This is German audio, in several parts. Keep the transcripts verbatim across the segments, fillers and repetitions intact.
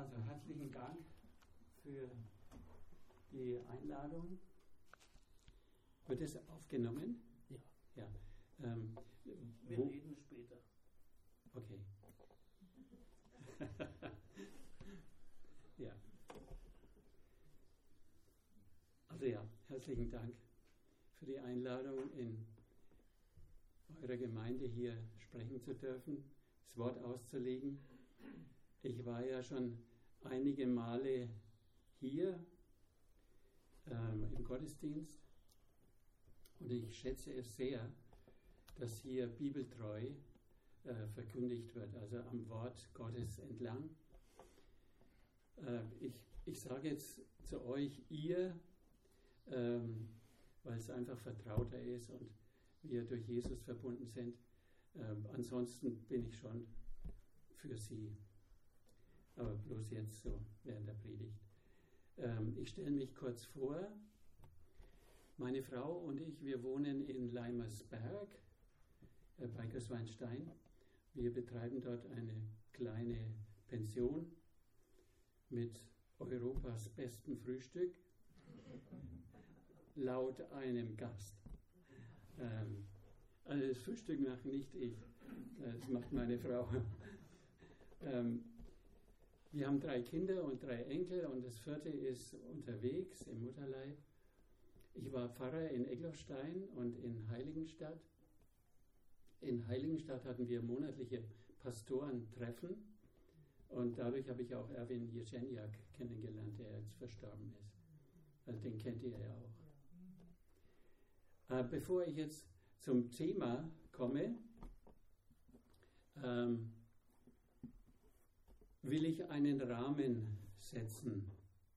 Also herzlichen Dank für die Einladung. Wird es aufgenommen? Ja. Ja. Ähm, Wir wo? reden später. Okay. Ja. Also ja, herzlichen Dank für die Einladung, in eurer Gemeinde hier sprechen zu dürfen, das Wort auszulegen. Ich war ja schon einige Male hier ähm, im Gottesdienst und ich schätze es sehr, dass hier bibeltreu äh, verkündigt wird, also am Wort Gottes entlang. Äh, ich, ich sage jetzt zu euch, ihr, ähm, weil es einfach vertrauter ist und wir durch Jesus verbunden sind. Ähm, ansonsten bin ich schon für sie. Aber bloß jetzt so während der Predigt. Ähm, ich stelle mich kurz vor. Meine Frau und ich, wir wohnen in Leimersberg äh, bei Gößweinstein. Wir betreiben dort eine kleine Pension mit Europas bestem Frühstück, laut einem Gast. Ähm, also das Frühstück mache nicht ich, das macht meine Frau. ähm, wir haben drei Kinder und drei Enkel und das vierte ist unterwegs im Mutterleib. Ich war Pfarrer in Egloffstein und in Heiligenstadt. In Heiligenstadt hatten wir monatliche Pastorentreffen und dadurch habe ich auch Erwin Jeschenjak kennengelernt, der jetzt verstorben ist. Also den kennt ihr ja auch. Äh, bevor ich jetzt zum Thema komme, ähm, will ich einen Rahmen setzen.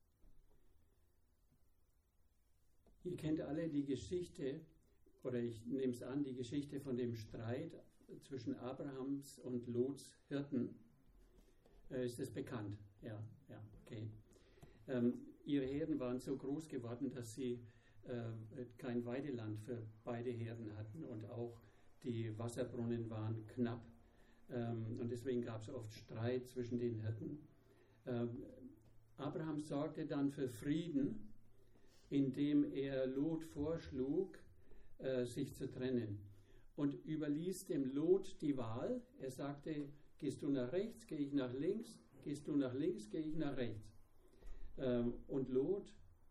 Ihr kennt alle die Geschichte, oder ich nehme es an, die Geschichte von dem Streit zwischen Abrahams und Lots Hirten. Äh, ist das bekannt? Ja, ja, okay. Ähm, ihre Herden waren so groß geworden, dass sie äh, kein Weideland für beide Herden hatten und auch die Wasserbrunnen waren knapp. Ähm, und deswegen gab es oft Streit zwischen den Hirten. Ähm, Abraham sorgte dann für Frieden, indem er Lot vorschlug, äh, sich zu trennen. Und überließ dem Lot die Wahl. Er sagte, gehst du nach rechts, gehe ich nach links, gehst du nach links, gehe ich nach rechts. Ähm, und Lot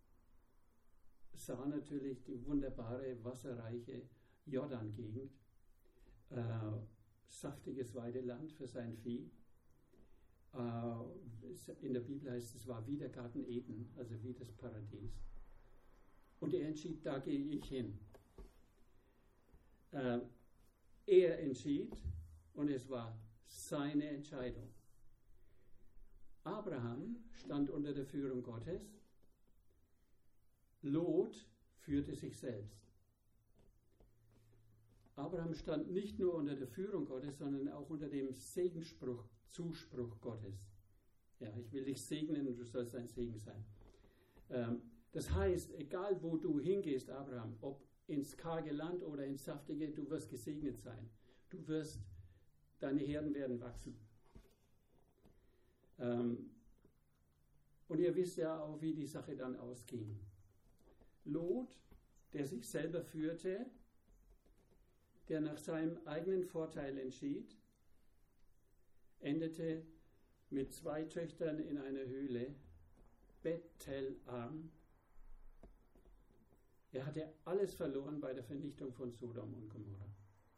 sah natürlich die wunderbare, wasserreiche Jordan-Gegend, äh, saftiges Weideland für sein Vieh. Äh, in der Bibel heißt es, es war wie der Garten Eden, also wie das Paradies. Und er entschied, da gehe ich hin. Äh, er entschied und es war seine Entscheidung. Abraham stand unter der Führung Gottes. Lot führte sich selbst. Abraham stand nicht nur unter der Führung Gottes, sondern auch unter dem Segensspruch, Zuspruch Gottes. Ja, ich will dich segnen und du sollst ein Segen sein. Ähm, das heißt, egal wo du hingehst, Abraham, ob ins karge Land oder ins saftige, du wirst gesegnet sein. Du wirst, deine Herden werden wachsen. Ähm, und ihr wisst ja auch, wie die Sache dann ausging. Lot, der sich selber führte, der nach seinem eigenen Vorteil entschied, endete mit zwei Töchtern in einer Höhle, bettelarm. Er hatte alles verloren bei der Vernichtung von Sodom und Gomorra.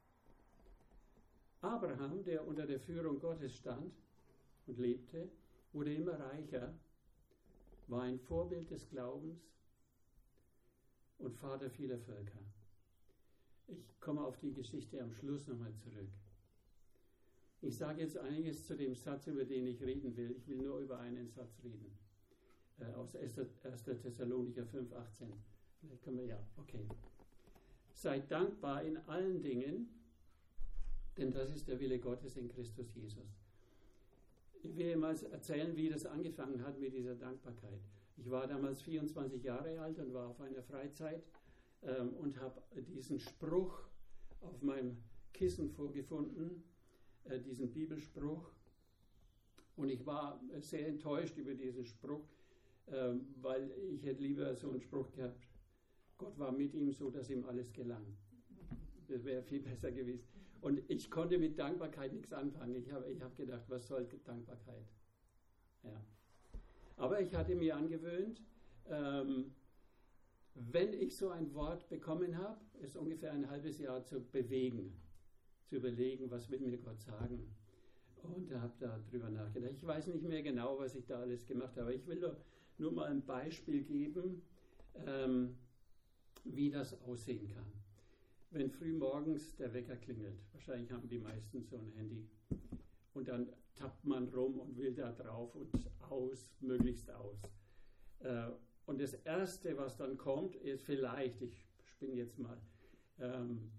Abraham, der unter der Führung Gottes stand und lebte, wurde immer reicher, war ein Vorbild des Glaubens und Vater vieler Völker. Ich komme auf die Geschichte am Schluss nochmal zurück. Ich sage jetzt einiges zu dem Satz, über den ich reden will. Ich will nur über einen Satz reden. Äh, aus erster Thessalonicher fünf, achtzehn. Vielleicht können wir, ja, okay. Seid dankbar in allen Dingen, denn das ist der Wille Gottes in Christus Jesus. Ich will mal erzählen, wie das angefangen hat mit dieser Dankbarkeit. Ich war damals vierundzwanzig Jahre alt und war auf einer Freizeit ähm, und habe diesen Spruch auf meinem Kissen vorgefunden, äh, diesen Bibelspruch. Und ich war sehr enttäuscht über diesen Spruch, äh, weil ich hätte lieber so einen Spruch gehabt, Gott war mit ihm, so dass ihm alles gelang. Das wäre viel besser gewesen. Und ich konnte mit Dankbarkeit nichts anfangen. Ich habe ich hab gedacht, was soll Dankbarkeit? Ja. Aber ich hatte mir angewöhnt, ähm, wenn ich so ein Wort bekommen habe, es ungefähr ein halbes Jahr zu bewegen, zu überlegen, was will mir Gott sagen. Und habe darüber nachgedacht. Ich weiß nicht mehr genau, was ich da alles gemacht habe. Ich will nur, nur mal ein Beispiel geben, ähm, wie das aussehen kann. Wenn früh morgens der Wecker klingelt, wahrscheinlich haben die meisten so ein Handy, und dann tappt man rum und will da drauf und aus, möglichst aus. Äh, und das Erste, was dann kommt, ist vielleicht, ich spinne jetzt mal, ähm,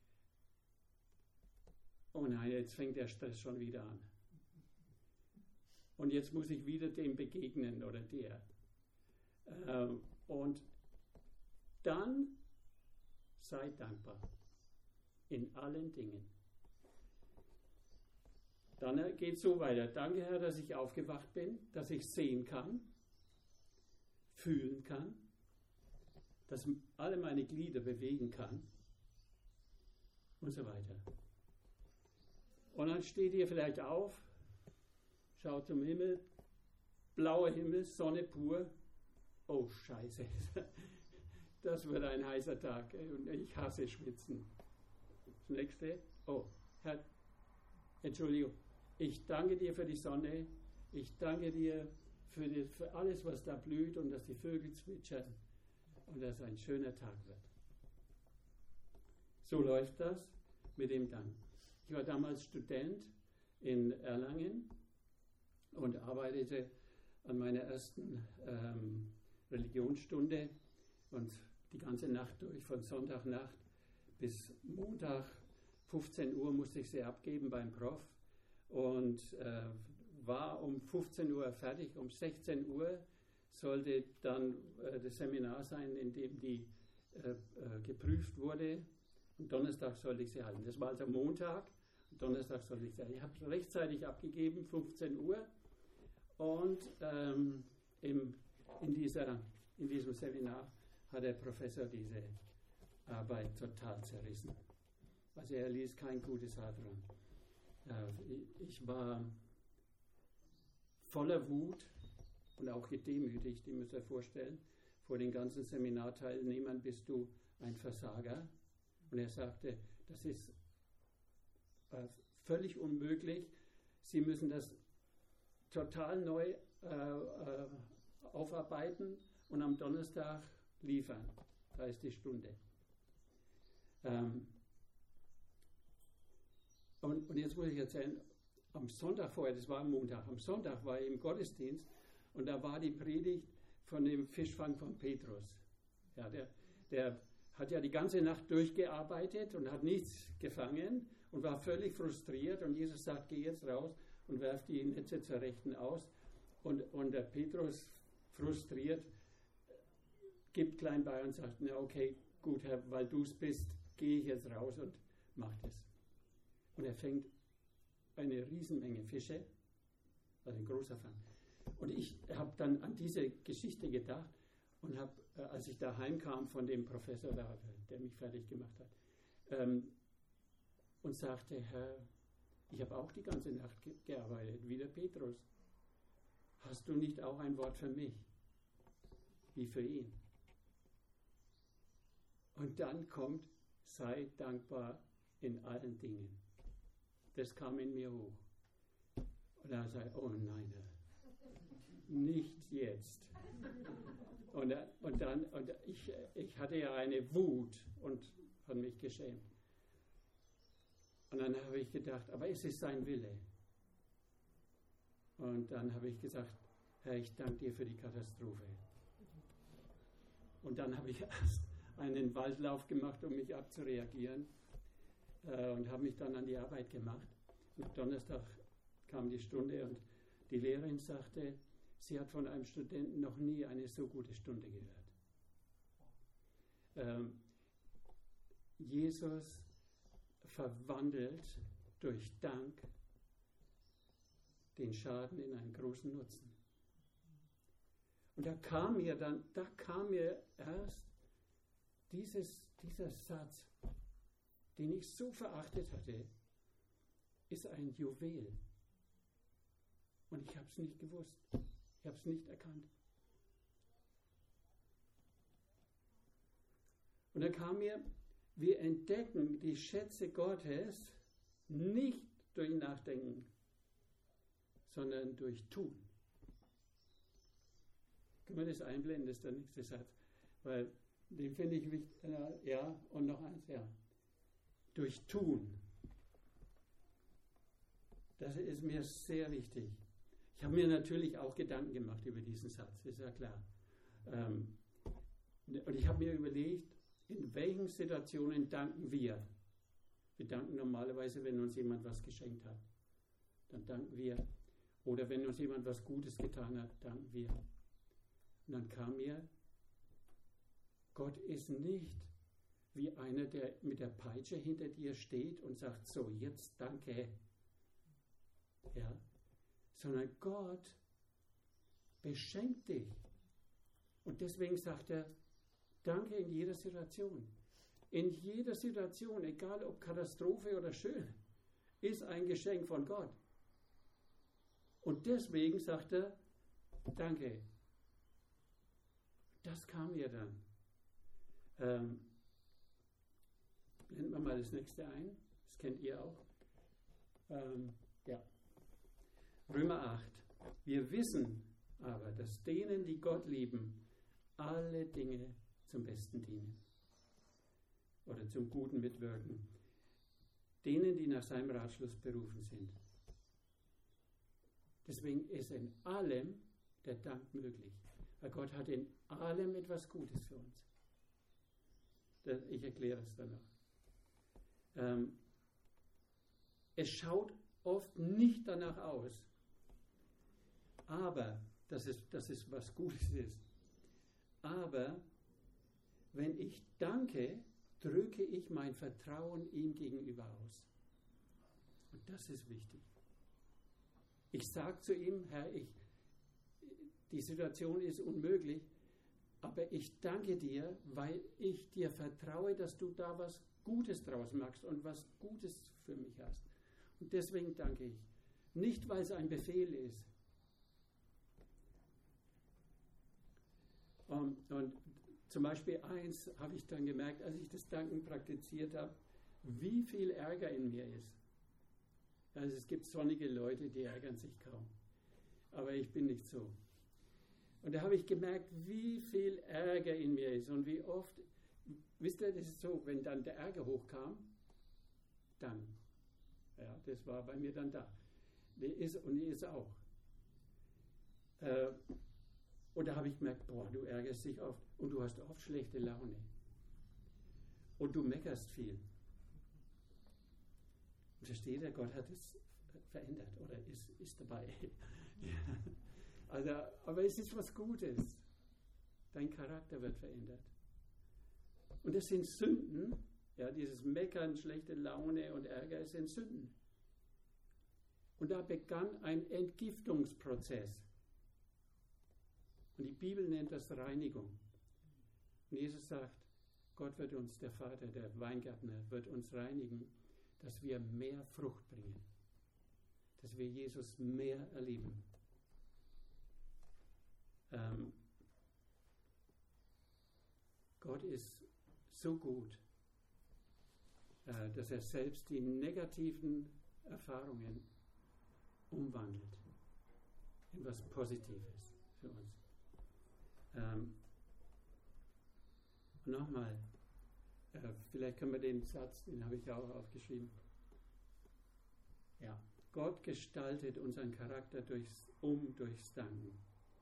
oh nein, jetzt fängt der Stress schon wieder an. Und jetzt muss ich wieder dem begegnen oder der. Ähm, und dann sei dankbar in allen Dingen. Dann geht es so weiter. Danke, Herr, dass ich aufgewacht bin, dass ich sehen kann, fühlen kann, dass alle meine Glieder bewegen kann und so weiter. Und dann steht ihr vielleicht auf, schaut zum Himmel, blauer Himmel, Sonne pur. Oh, Scheiße, das wird ein heißer Tag und ich hasse Schwitzen. Das nächste, oh, Herr, Entschuldigung, ich danke dir für die Sonne, ich danke dir für, die, für alles, was da blüht und dass die Vögel zwitschern und dass es ein schöner Tag wird. So läuft das mit dem Dank. Ich war damals Student in Erlangen und arbeitete an meiner ersten ähm, Religionsstunde und die ganze Nacht durch, von Sonntagnacht bis Montag fünfzehn Uhr musste ich sie abgeben beim Prof und äh, war um fünfzehn Uhr fertig. Um sechzehn Uhr sollte dann äh, das Seminar sein, in dem die äh, äh, geprüft wurde. Und Donnerstag sollte ich sie halten. Das war also Montag. Donnerstag sollte ich sie halten. Ich habe es rechtzeitig abgegeben, fünfzehn Uhr. Und ähm, im, in, dieser, in diesem Seminar hat der Professor diese Arbeit total zerrissen. Also er ließ kein gutes Haar dran. Äh, ich war voller Wut und auch gedemütigt, ihr müsst euch vorstellen, vor den ganzen Seminarteilnehmern bist du ein Versager. Und er sagte, das ist äh, völlig unmöglich. Sie müssen das total neu äh, äh, aufarbeiten und am Donnerstag liefern. Da ist die Stunde. Ähm, und, und jetzt muss ich erzählen, am Sonntag vorher, das war am Montag, am Sonntag war ich im Gottesdienst und da war die Predigt von dem Fischfang von Petrus. Ja, der, der hat ja die ganze Nacht durchgearbeitet und hat nichts gefangen und war völlig frustriert und Jesus sagt, geh jetzt raus und werf die Netze zur Rechten aus. Und, und der Petrus, frustriert, gibt klein bei und sagt, na okay, gut Herr, weil du es bist, gehe ich jetzt raus und mach das. Und er fängt eine Riesenmenge Fische, also ein großer Fang. Und ich habe dann an diese Geschichte gedacht und habe, äh, als ich da heimkam von dem Professor, da, der mich fertig gemacht hat, ähm, und sagte, Herr, ich habe auch die ganze Nacht ge- gearbeitet, wie der Petrus. Hast du nicht auch ein Wort für mich, wie für ihn? Und dann kommt, sei dankbar in allen Dingen. Das kam in mir hoch. Und da sagte ich, oh nein, nicht jetzt. Und, und dann, und ich, ich hatte ja eine Wut und habe mich geschämt. Und dann habe ich gedacht, aber es ist sein Wille. Und dann habe ich gesagt, Herr, ich danke dir für die Katastrophe. Und dann habe ich erst einen Waldlauf gemacht, um mich abzureagieren. Äh, und habe mich dann an die Arbeit gemacht. Und am Donnerstag kam die Stunde und die Lehrerin sagte, sie hat von einem Studenten noch nie eine so gute Stunde gehört. Ähm, Jesus verwandelt durch Dank den Schaden in einen großen Nutzen. Und da kam mir dann, da kam mir erst dieses, dieser Satz, den ich so verachtet hatte, ist ein Juwel. Und ich habe es nicht gewusst. Ich habe es nicht erkannt. Und dann kam mir, wir entdecken die Schätze Gottes nicht durch Nachdenken, sondern durch Tun. Können wir das einblenden, das ist der nächste Satz. Weil den finde ich wichtig. Ja, und noch eins, ja. Durch Tun. Das ist mir sehr wichtig. Ich habe mir natürlich auch Gedanken gemacht über diesen Satz, ist ja klar. Ähm, und ich habe mir überlegt, in welchen Situationen danken wir? Wir danken normalerweise, wenn uns jemand was geschenkt hat. Dann danken wir. Oder wenn uns jemand was Gutes getan hat, danken wir. Und dann kam mir, Gott ist nicht wie einer, der mit der Peitsche hinter dir steht und sagt, so, jetzt danke. Ja, sondern Gott beschenkt dich. Und deswegen sagt er, danke in jeder Situation. In jeder Situation, egal ob Katastrophe oder schön, ist ein Geschenk von Gott. Und deswegen sagt er, danke. Das kam mir dann. Ähm, blenden wir mal das nächste ein. Das kennt ihr auch. Ähm, ja. Römer acht. Wir wissen aber, dass denen, die Gott lieben, alle Dinge zum Besten dienen. Oder zum Guten mitwirken. Denen, die nach seinem Ratschluss berufen sind. Deswegen ist in allem der Dank möglich. Weil Gott hat in allem etwas Gutes für uns. Ich erkläre es danach. Ähm, es schaut oft nicht danach aus, aber, dass es, dass es was Gutes ist. Aber, wenn ich danke, drücke ich mein Vertrauen ihm gegenüber aus. Und das ist wichtig. Ich sage zu ihm, Herr, ich, die Situation ist unmöglich, aber ich danke dir, weil ich dir vertraue, dass du da was Gutes draus machst und was Gutes für mich hast. Und deswegen danke ich. Nicht, weil es ein Befehl ist. Und, und zum Beispiel eins habe ich dann gemerkt, als ich das Danken praktiziert habe, wie viel Ärger in mir ist. Also es gibt sonnige Leute, die ärgern sich kaum. Aber ich bin nicht so. Und da habe ich gemerkt, wie viel Ärger in mir ist und wie oft, wisst ihr, das ist so, wenn dann der Ärger hochkam, dann, ja, das war bei mir dann da. Die ist, und die ist auch. Äh, und da habe ich gemerkt, boah, du ärgerst dich oft und du hast oft schlechte Laune. Und du meckerst viel. Und versteht ihr, Gott hat es verändert oder ist, ist dabei. Ja. Also, aber es ist was Gutes. Dein Charakter wird verändert. Und das sind Sünden, ja, dieses Meckern, schlechte Laune und Ärger, es sind Sünden. Und da begann ein Entgiftungsprozess. Und die Bibel nennt das Reinigung. Und Jesus sagt, Gott wird uns, der Vater, der Weingärtner, wird uns reinigen, dass wir mehr Frucht bringen. Dass wir Jesus mehr erleben. Ähm, Gott ist so gut, äh, dass er selbst die negativen Erfahrungen umwandelt in was Positives für uns. Ähm, Nochmal, äh, vielleicht können wir den Satz, den habe ich auch aufgeschrieben. Ja, Gott gestaltet unseren Charakter durchs, um durchs Danken.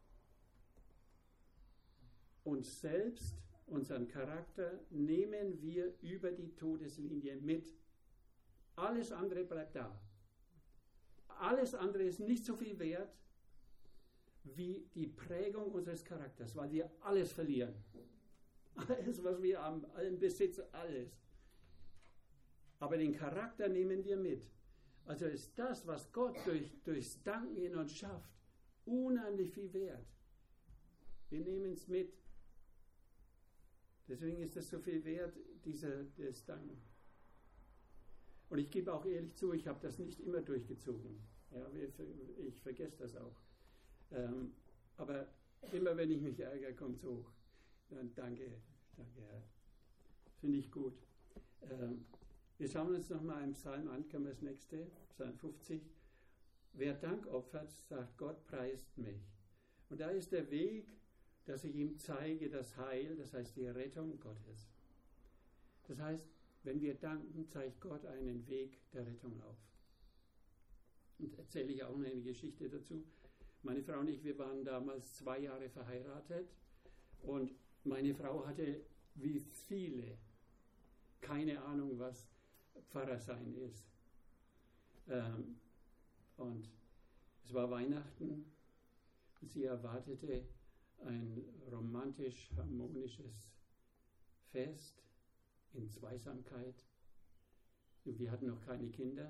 Und selbst unseren Charakter nehmen wir über die Todeslinie mit. Alles andere bleibt da. Alles andere ist nicht so viel wert wie die Prägung unseres Charakters, weil wir alles verlieren. Alles, was wir haben, allen Besitz, alles. Aber den Charakter nehmen wir mit. Also ist das, was Gott durch, durchs Danken in uns schafft, unheimlich viel wert. Wir nehmen es mit. Deswegen ist es so viel wert, dieser, das Danken. Und ich gebe auch ehrlich zu, ich habe das nicht immer durchgezogen. Ja, ich vergesse das auch. Ähm, aber immer wenn ich mich ärgere, kommt es hoch. Dann danke, danke Herr. Finde ich gut. Ähm, wir schauen uns nochmal einen Psalm an, können wir das nächste, Psalm fünfzig. Wer Dank opfert, sagt Gott, preist mich. Und da ist der Weg, dass ich ihm zeige, das Heil, das heißt die Rettung Gottes. Das heißt, wenn wir danken, zeigt Gott einen Weg der Rettung auf. Und erzähle ich auch noch eine Geschichte dazu. Meine Frau und ich, wir waren damals zwei Jahre verheiratet und meine Frau hatte wie viele keine Ahnung, was Pfarrer sein ist. Ähm, und es war Weihnachten und sie erwartete ein romantisch harmonisches Fest in Zweisamkeit. Wir hatten noch keine Kinder.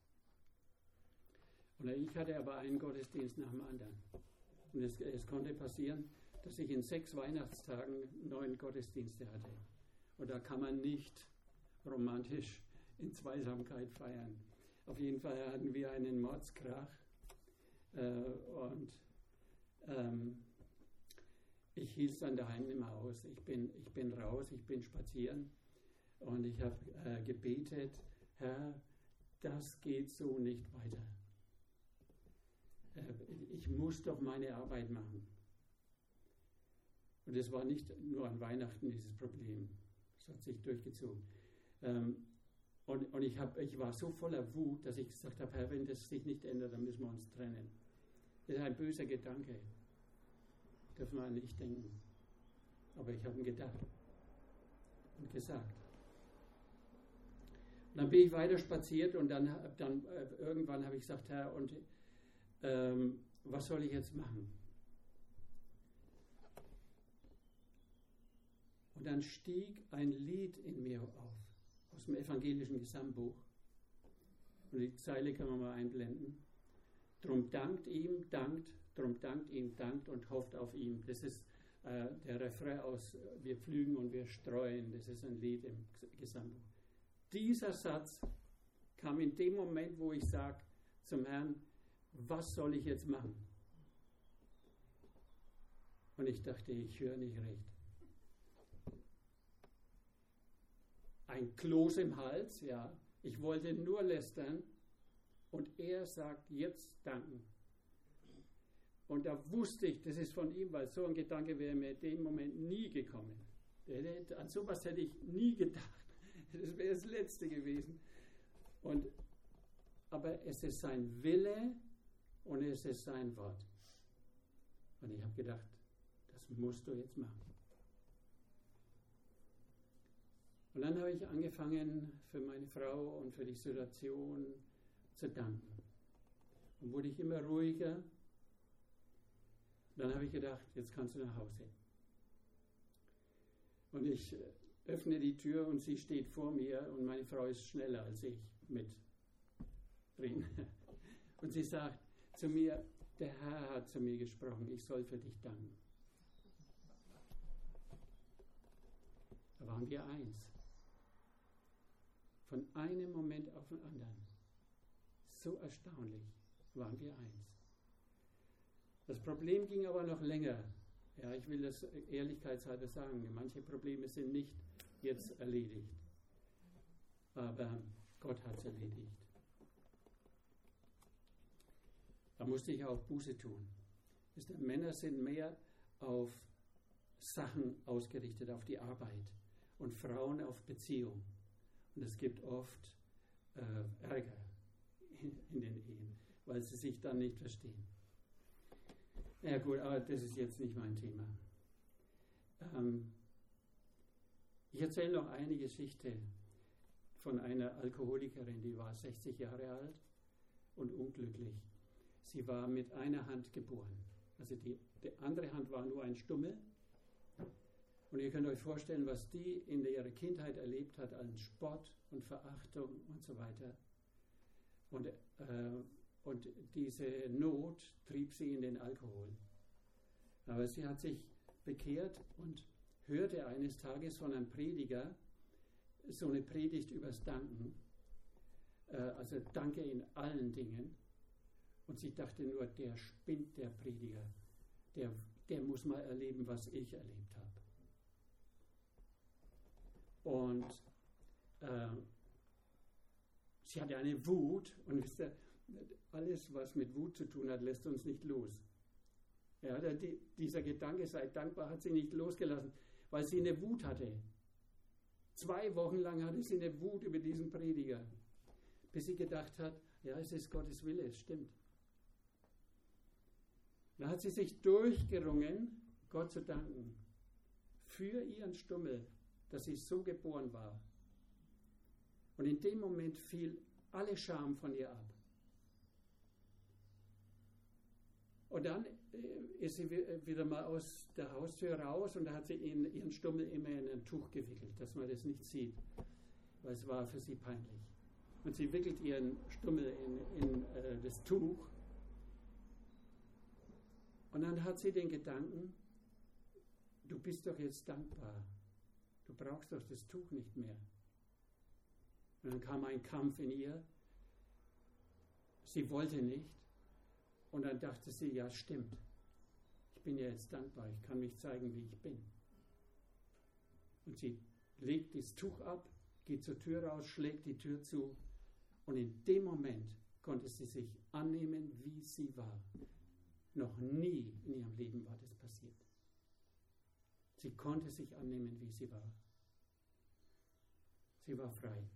Und ich hatte aber einen Gottesdienst nach dem anderen. Und es, es konnte passieren, dass ich in sechs Weihnachtstagen neun Gottesdienste hatte. Und da kann man nicht romantisch in Zweisamkeit feiern. Auf jeden Fall hatten wir einen Mordskrach. Äh, und ähm, ich hielt es dann daheim nicht mehr aus. Ich bin, ich bin raus, ich bin spazieren. Und ich habe äh, gebetet, Herr, das geht so nicht weiter. Äh, ich muss doch meine Arbeit machen. Und es war nicht nur an Weihnachten dieses Problem. Es hat sich durchgezogen. Ähm, und und ich, hab, ich war so voller Wut, dass ich gesagt habe, Herr, wenn das sich nicht ändert, dann müssen wir uns trennen. Das ist ein böser Gedanke. Dürfen wir nicht denken. Aber ich habe ihn gedacht und gesagt. Und dann bin ich weiter spaziert und dann, dann äh, irgendwann habe ich gesagt, Herr, und ähm, was soll ich jetzt machen? Und dann stieg ein Lied in mir auf, aus dem evangelischen Gesangbuch. Und die Zeile kann man mal einblenden. Drum dankt ihm, dankt, drum dankt ihm, dankt und hofft auf ihn. Das ist äh, der Refrain aus Wir pflügen und wir streuen. Das ist ein Lied im Gesangbuch. Dieser Satz kam in dem Moment, wo ich sage zum Herrn, was soll ich jetzt machen? Und ich dachte, ich höre nicht recht. Ein Kloß im Hals, ja. Ich wollte nur lästern und er sagt, jetzt danken. Und da wusste ich, das ist von ihm, weil so ein Gedanke wäre mir in dem Moment nie gekommen. An sowas hätte ich nie gedacht. Das wäre das Letzte gewesen. Und, aber es ist sein Wille und es ist sein Wort. Und ich habe gedacht, das musst du jetzt machen. Und dann habe ich angefangen, für meine Frau und für die Situation zu danken. Und wurde ich immer ruhiger. Dann habe ich gedacht, jetzt kannst du nach Hause. Und ich öffne die Tür und sie steht vor mir und meine Frau ist schneller als ich mit drin. Und sie sagt zu mir, der Herr hat zu mir gesprochen, ich soll für dich danken. Da waren wir eins. Von einem Moment auf den anderen. So erstaunlich waren wir eins. Das Problem ging aber noch länger. Ja, ich will das ehrlichkeitshalber sagen. Manche Probleme sind nicht jetzt erledigt. Aber Gott hat es erledigt. Da musste ich auch Buße tun. Männer sind mehr auf Sachen ausgerichtet, auf die Arbeit. Und Frauen auf Beziehung. Und es gibt oft äh, Ärger in, in den Ehen, weil sie sich dann nicht verstehen. Ja gut, aber das ist jetzt nicht mein Thema. Ähm, ich erzähle noch eine Geschichte von einer Alkoholikerin, die war sechzig Jahre alt und unglücklich. Sie war mit einer Hand geboren. Also die, die andere Hand war nur ein Stummel. Und ihr könnt euch vorstellen, was die in ihrer Kindheit erlebt hat an Spott und Verachtung und so weiter. Und, äh, und diese Not trieb sie in den Alkohol. Aber sie hat sich bekehrt und hörte eines Tages von einem Prediger so eine Predigt übers Danken, äh, also Danke in allen Dingen. Und sie dachte nur, der spinnt, der Prediger. Der, der muss mal erleben, was ich erlebt habe. Und äh, sie hatte eine Wut, und wisst ihr, alles, was mit Wut zu tun hat, lässt uns nicht los. Ja, der, die, dieser Gedanke, sei dankbar, hat sie nicht losgelassen, weil sie eine Wut hatte. Zwei Wochen lang hatte sie eine Wut über diesen Prediger, bis sie gedacht hat, ja, es ist Gottes Wille, es stimmt. Da hat sie sich durchgerungen, Gott zu danken, für ihren Stummel, dass sie so geboren war. Und in dem Moment fiel alle Scham von ihr ab. Und dann ist sie wieder mal aus der Haustür raus und da hat sie ihren Stummel immer in ein Tuch gewickelt, dass man das nicht sieht, weil es war für sie peinlich. Und sie wickelt ihren Stummel in, in äh, das Tuch. Und dann hat sie den Gedanken, du bist doch jetzt dankbar. Du brauchst doch das Tuch nicht mehr. Und dann kam ein Kampf in ihr. Sie wollte nicht. Und dann dachte sie, ja stimmt. Ich bin ja jetzt dankbar. Ich kann mich zeigen, wie ich bin. Und sie legt das Tuch ab, geht zur Tür raus, schlägt die Tür zu. Und in dem Moment konnte sie sich annehmen, wie sie war. Noch nie in ihrem Leben war das passiert. Sie konnte sich annehmen, wie sie war. Sie war frei.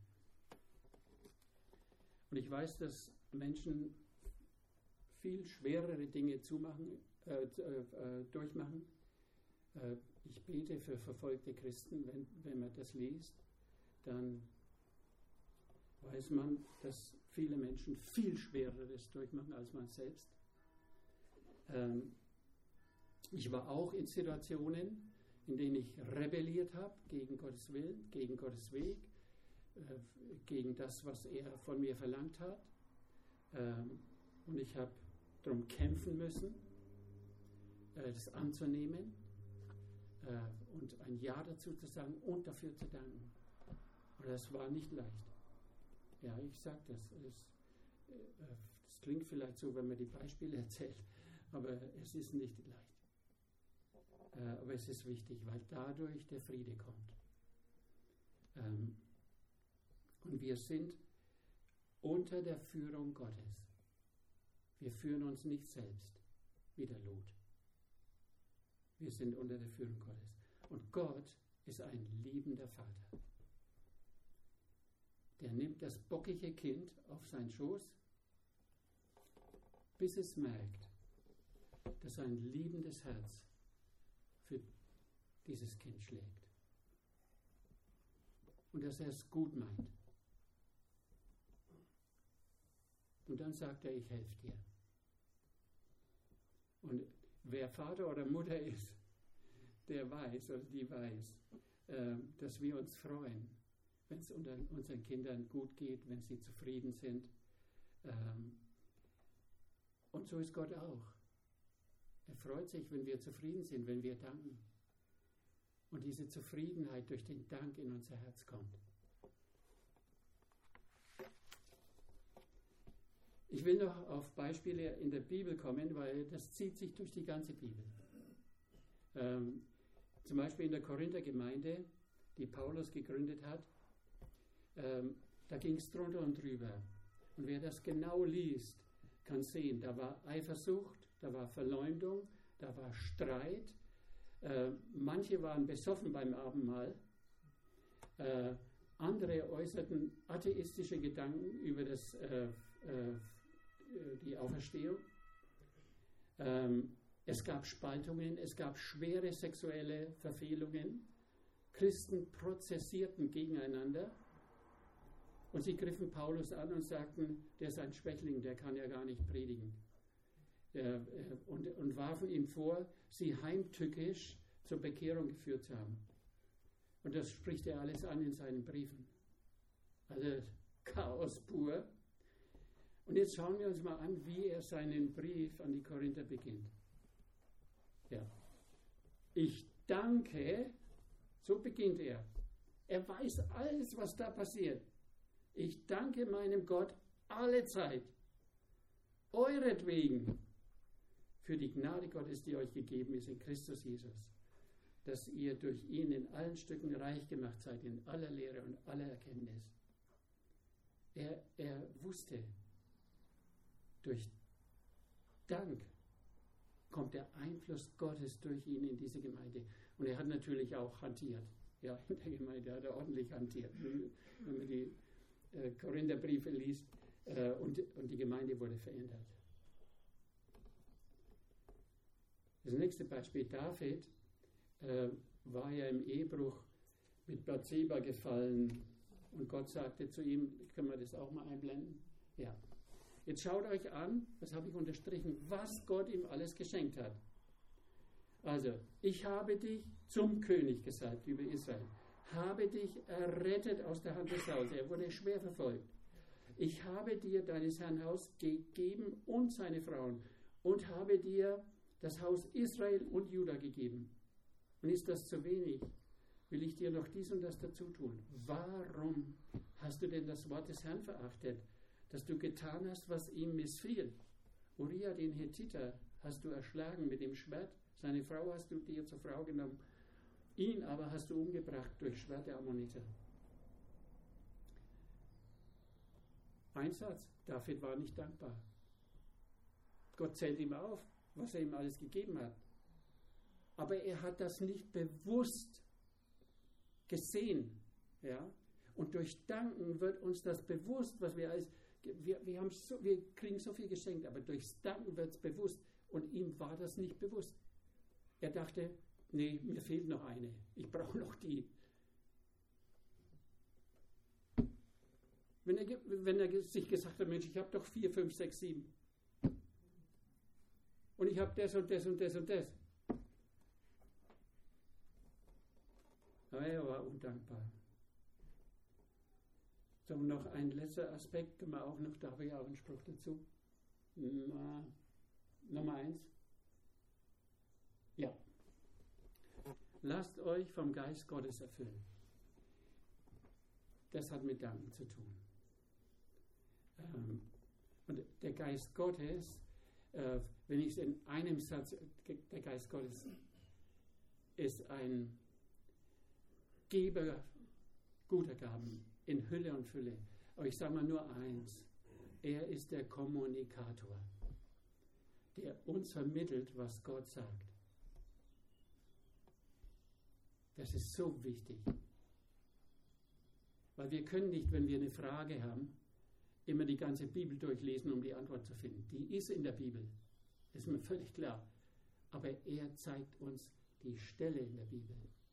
Und ich weiß, dass Menschen viel schwerere Dinge zumachen, äh, äh, durchmachen. Äh, ich bete für verfolgte Christen. Wenn, wenn man das liest, dann weiß man, dass viele Menschen viel Schwereres durchmachen als man selbst. Ähm, ich war auch in Situationen, in denen ich rebelliert habe gegen Gottes Willen, gegen Gottes Weg, äh, gegen das, was er von mir verlangt hat. Ähm, und ich habe darum kämpfen müssen, äh, das anzunehmen äh, und ein Ja dazu zu sagen und dafür zu danken. Und das war nicht leicht. Ja, ich sage das. Es, äh, das klingt vielleicht so, wenn man die Beispiele erzählt, aber es ist nicht leicht. Äh, aber es ist wichtig, weil dadurch der Friede kommt. Ähm, und wir sind unter der Führung Gottes. Wir führen uns nicht selbst, wie der Lot. Wir sind unter der Führung Gottes. Und Gott ist ein liebender Vater. Der nimmt das bockige Kind auf seinen Schoß, bis es merkt, dass sein liebendes Herz für dieses Kind schlägt. Und dass er es gut meint. Und dann sagt er, ich helfe dir. Und wer Vater oder Mutter ist, der weiß oder die weiß, äh, dass wir uns freuen, wenn es unseren Kindern gut geht, wenn sie zufrieden sind. Ähm, und so ist Gott auch. Er freut sich, wenn wir zufrieden sind, wenn wir danken. Und diese Zufriedenheit durch den Dank in unser Herz kommt. Ich will noch auf Beispiele in der Bibel kommen, weil das zieht sich durch die ganze Bibel. Ähm, zum Beispiel in der Korinther-Gemeinde, die Paulus gegründet hat, ähm, da ging es drunter und drüber. Und wer das genau liest, kann sehen, da war Eifersucht, da war Verleumdung, da war Streit. Äh, manche waren besoffen beim Abendmahl. Äh, andere äußerten atheistische Gedanken über das, äh, äh, die Auferstehung. Ähm, es gab Spaltungen, es gab schwere sexuelle Verfehlungen. Christen prozessierten gegeneinander. Und sie griffen Paulus an und sagten, der ist ein Schwächling, der kann ja gar nicht predigen. Äh, und, und warfen ihm vor, sie heimtückisch zur Bekehrung geführt zu haben. Und das spricht er alles an in seinen Briefen. Also Chaos pur. Und jetzt schauen wir uns mal an, wie er seinen Brief an die Korinther beginnt. Ja. Ich danke, so beginnt er. Er weiß alles, was da passiert. Ich danke meinem Gott alle Zeit, euretwegen, für die Gnade Gottes, die euch gegeben ist in Christus Jesus, dass ihr durch ihn in allen Stücken reich gemacht seid, in aller Lehre und aller Erkenntnis. Er, er wusste, durch Dank kommt der Einfluss Gottes durch ihn in diese Gemeinde. Und er hat natürlich auch hantiert. Ja, in der Gemeinde hat er ordentlich hantiert. Wenn man die äh, Korintherbriefe liest, äh, und, und die Gemeinde wurde verändert. Das nächste Beispiel, David äh, war ja im Ehebruch mit Bathseba gefallen und Gott sagte zu ihm, können wir das auch mal einblenden? Ja. Jetzt schaut euch an, das habe ich unterstrichen, was Gott ihm alles geschenkt hat. Also, ich habe dich zum König gesalbt über Israel, habe dich errettet aus der Hand des Sauls, er wurde schwer verfolgt. Ich habe dir deines Herrn Haus gegeben und seine Frauen und habe dir das Haus Israel und Juda gegeben. Und ist das zu wenig? Will ich dir noch dies und das dazu tun? Warum hast du denn das Wort des Herrn verachtet, dass du getan hast, was ihm missfiel? Uriah, den Hethiter, hast du erschlagen mit dem Schwert, seine Frau hast du dir zur Frau genommen, ihn aber hast du umgebracht durch Schwert der Ammoniter. Ein Satz, David war nicht dankbar. Gott zählt ihm auf, was er ihm alles gegeben hat. Aber er hat das nicht bewusst gesehen. Ja? Und durch Danken wird uns das bewusst, was wir alles, wir, wir, haben so, wir kriegen so viel geschenkt, aber durchs Danken wird es bewusst. Und ihm war das nicht bewusst. Er dachte, nee, mir fehlt noch eine. Ich brauche noch die. Wenn er, wenn er sich gesagt hat, Mensch, ich habe doch vier, fünf, sechs, sieben. Und ich habe das und das und das und das. Aber er war undankbar. So, noch ein letzter Aspekt, können wir auch noch, da habe ich auch einen Spruch dazu. Na, Nummer eins. Ja. Lasst euch vom Geist Gottes erfüllen. Das hat mit Danken zu tun. Ähm, und der Geist Gottes, äh, wenn ich es in einem Satz, der Geist Gottes ist ein Geber guter Gaben in Hülle und Fülle. Aber ich sage mal nur eins, er ist der Kommunikator, der uns vermittelt, was Gott sagt. Das ist so wichtig. Weil wir können nicht, wenn wir eine Frage haben, immer die ganze Bibel durchlesen, um die Antwort zu finden. Die ist in der Bibel, ist mir völlig klar. Aber er zeigt uns die Stelle in der Bibel,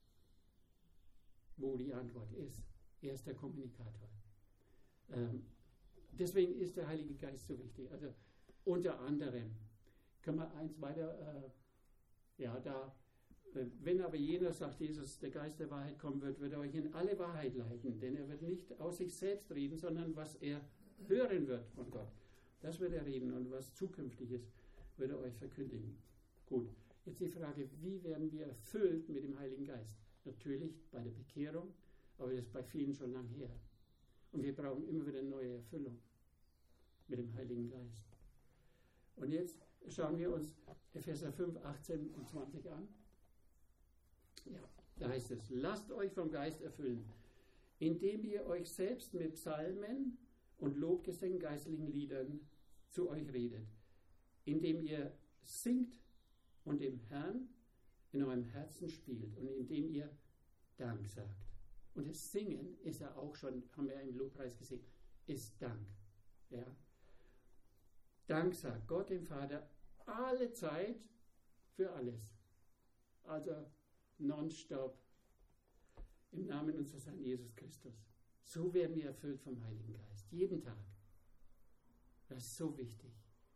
wo die Antwort ist. Er ist der Kommunikator. Ähm, deswegen ist der Heilige Geist so wichtig. Also unter anderem können wir eins weiter, äh, ja, da, äh, wenn aber jener, sagt Jesus, der Geist der Wahrheit kommen wird, wird er euch in alle Wahrheit leiten, denn er wird nicht aus sich selbst reden, sondern was er hören wird von Gott. Das wird er reden und was zukünftig ist, wird er euch verkündigen. Gut, jetzt die Frage, wie werden wir erfüllt mit dem Heiligen Geist? Natürlich bei der Bekehrung, aber das ist bei vielen schon lang her. Und wir brauchen immer wieder neue Erfüllung mit dem Heiligen Geist. Und jetzt schauen wir uns Epheser fünf, achtzehn und zwanzig an. Ja, da heißt es, lasst euch vom Geist erfüllen, indem ihr euch selbst mit Psalmen und Lobgesängen, geistlichen Liedern zu euch redet, indem ihr singt und dem Herrn in eurem Herzen spielt und indem ihr Dank sagt. Und das Singen ist ja auch schon, haben wir im Lobpreis gesehen, ist Dank. Ja? Dank sagt Gott dem Vater alle Zeit für alles. Also nonstop im Namen unseres Herrn Jesus Christus. So werden wir erfüllt vom Heiligen Geist. Jeden Tag. Das ist so wichtig.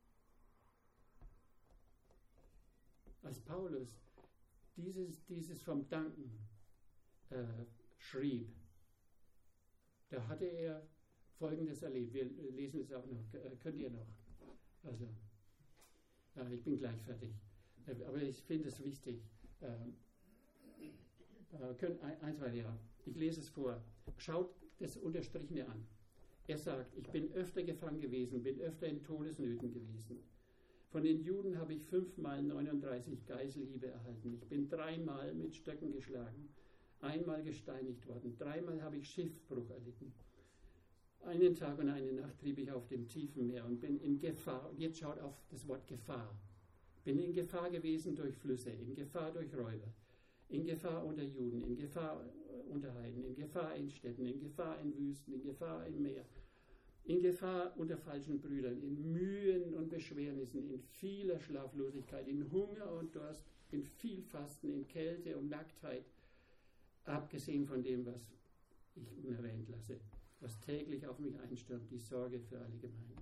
Als Paulus dieses, dieses vom Danken äh, schrieb, da hatte er Folgendes erlebt. Wir lesen es auch noch. Könnt ihr noch? Also, ja, ich bin gleich fertig. Aber ich finde es wichtig. Ähm, äh, könnt, ein, eins weiter, ja. Ich lese es vor. Schaut das Unterstrichene an. Er sagt, ich bin öfter gefangen gewesen, bin öfter in Todesnöten gewesen. Von den Juden habe ich fünfmal neununddreißig Geiselhiebe erhalten. Ich bin dreimal mit Stöcken geschlagen, einmal gesteinigt worden, dreimal habe ich Schiffbruch erlitten. Einen Tag und eine Nacht trieb ich auf dem tiefen Meer und bin in Gefahr. Und jetzt schaut auf das Wort Gefahr. Bin in Gefahr gewesen durch Flüsse, in Gefahr durch Räuber, in Gefahr unter Juden, in Gefahr unter Heiden, in Gefahr in Städten, in Gefahr in Wüsten, in Gefahr im Meer, in Gefahr unter falschen Brüdern, in Mühen und Beschwernissen, in vieler Schlaflosigkeit, in Hunger und Durst, in viel Fasten, in Kälte und Nacktheit, abgesehen von dem, was ich unerwähnt lasse, was täglich auf mich einstürmt, die Sorge für alle Gemeinden.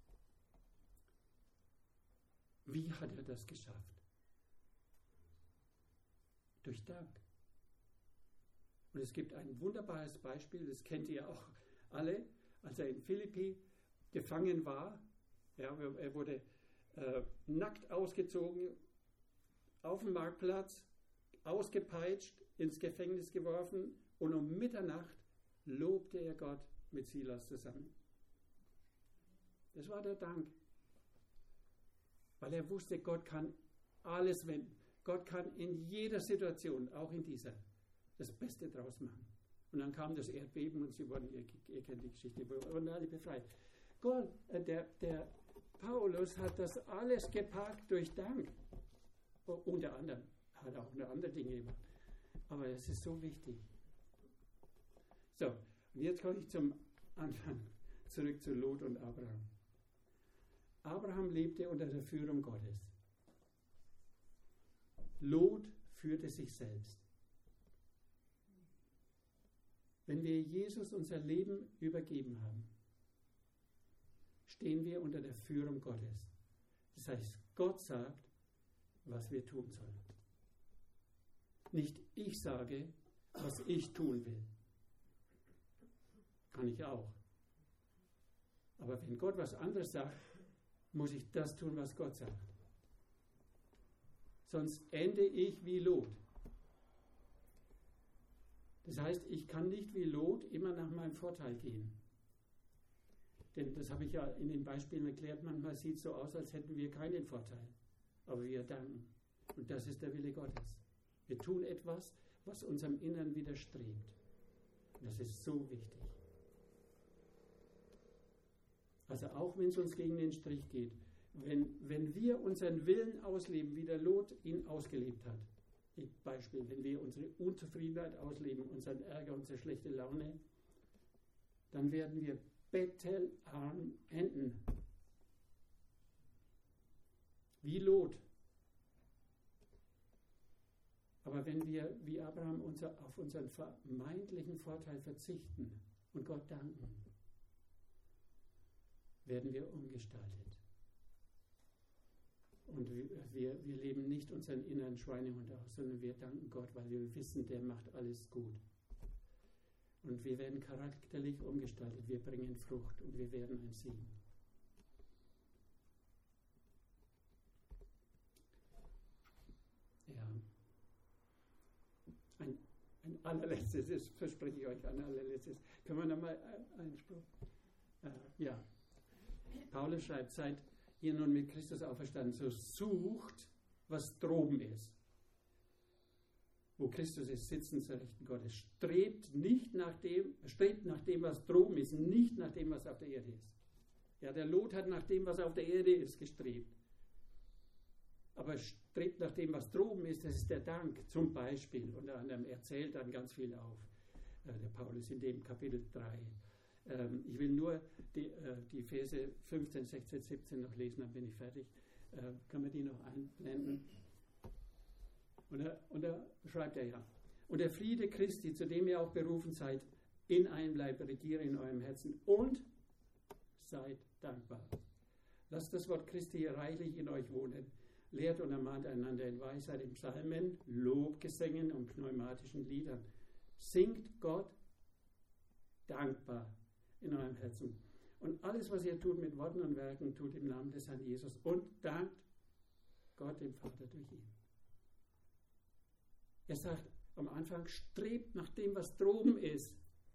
Wie hat er das geschafft? Durch Dank. Und es gibt ein wunderbares Beispiel, das kennt ihr auch alle, als er in Philippi gefangen war. Ja, er wurde äh, nackt ausgezogen, auf dem Marktplatz, ausgepeitscht, ins Gefängnis geworfen und um Mitternacht lobte er Gott mit Silas zusammen. Das war der Dank. Weil er wusste, Gott kann alles wenden. Gott kann in jeder Situation, auch in dieser, das Beste draus machen. Und dann kam das Erdbeben und sie wurden, ihr, ihr kennt die Geschichte, wurden alle befreit. Gott, äh, der, der Paulus hat das alles geparkt durch Dank. Oh, unter anderem, hat auch noch andere Dinge gemacht. Aber es ist so wichtig. So, und jetzt komme ich zum Anfang, zurück zu Lot und Abraham. Abraham lebte unter der Führung Gottes. Lot führte sich selbst. Wenn wir Jesus unser Leben übergeben haben, stehen wir unter der Führung Gottes. Das heißt, Gott sagt, was wir tun sollen. Nicht ich sage, was ich tun will. Kann ich auch. Aber wenn Gott was anderes sagt, muss ich das tun, was Gott sagt. Sonst ende ich wie Lot. Das heißt, ich kann nicht wie Lot immer nach meinem Vorteil gehen. Denn das habe ich ja in den Beispielen erklärt, manchmal sieht es so aus, als hätten wir keinen Vorteil. Aber wir danken. Und das ist der Wille Gottes. Wir tun etwas, was unserem Innern widerstrebt. Das ist so wichtig. Also auch wenn es uns gegen den Strich geht, wenn, wenn wir unseren Willen ausleben, wie der Lot ihn ausgelebt hat. Beispiel, wenn wir unsere Unzufriedenheit ausleben, unseren Ärger, unsere schlechte Laune, dann werden wir bettelarm enden. Wie Lot. Aber wenn wir, wie Abraham, unser, auf unseren vermeintlichen Vorteil verzichten und Gott danken, werden wir umgestaltet. Und wir, wir, wir leben nicht unseren inneren Schweinehund aus, sondern wir danken Gott, weil wir wissen, der macht alles gut. Und wir werden charakterlich umgestaltet, wir bringen Frucht und wir werden ein Segen. Ja. Ein, ein allerletztes, das verspreche ich euch, ein allerletztes. Können wir nochmal einen Spruch? Äh, ja. Paulus schreibt, seid ihr nun mit Christus auferstanden, so sucht, was droben ist. Wo Christus ist, sitzen zur Rechten Gottes. Strebt nicht nach dem, strebt nach dem, was droben ist, nicht nach dem, was auf der Erde ist. Ja, der Lot hat nach dem, was auf der Erde ist, gestrebt. Aber strebt nach dem, was droben ist, das ist der Dank. Zum Beispiel, unter anderem, er zählt dann ganz viel auf, äh, der Paulus in dem Kapitel drei. Ähm, ich will nur die, äh, die Verse fünfzehn, sechzehn, siebzehn noch lesen, dann bin ich fertig. Äh, kann man die noch einblenden? Und da, und da schreibt er ja, und der Friede Christi, zu dem ihr auch berufen seid, in einem Leib regiere in eurem Herzen und seid dankbar. Lasst das Wort Christi reichlich in euch wohnen. Lehrt und ermahnt einander in Weisheit, in Psalmen, Lobgesängen und pneumatischen Liedern. Singt Gott dankbar in eurem Herzen. Und alles, was ihr tut mit Worten und Werken, tut im Namen des Herrn Jesus und dankt Gott, dem Vater, durch ihn. Er sagt am Anfang, strebt nach dem, was droben ist.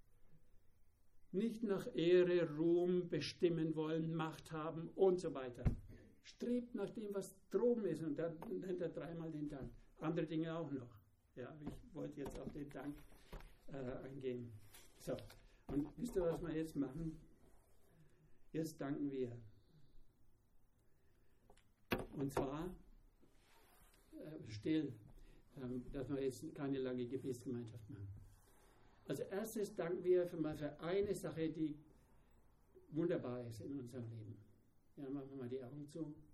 Nicht nach Ehre, Ruhm, bestimmen wollen, Macht haben und so weiter. Strebt nach dem, was droben ist. Und dann nennt er dreimal den Dank. Andere Dinge auch noch. Ja, ich wollte jetzt auf den Dank äh, eingehen. So, und wisst ihr, was wir jetzt machen? Jetzt danken wir. Und zwar äh, still, äh, dass wir jetzt keine lange Gebetsgemeinschaft machen. Als erstes danken wir für, mal für eine Sache, die wunderbar ist in unserem Leben. Ja, machen wir mal die Augen zu.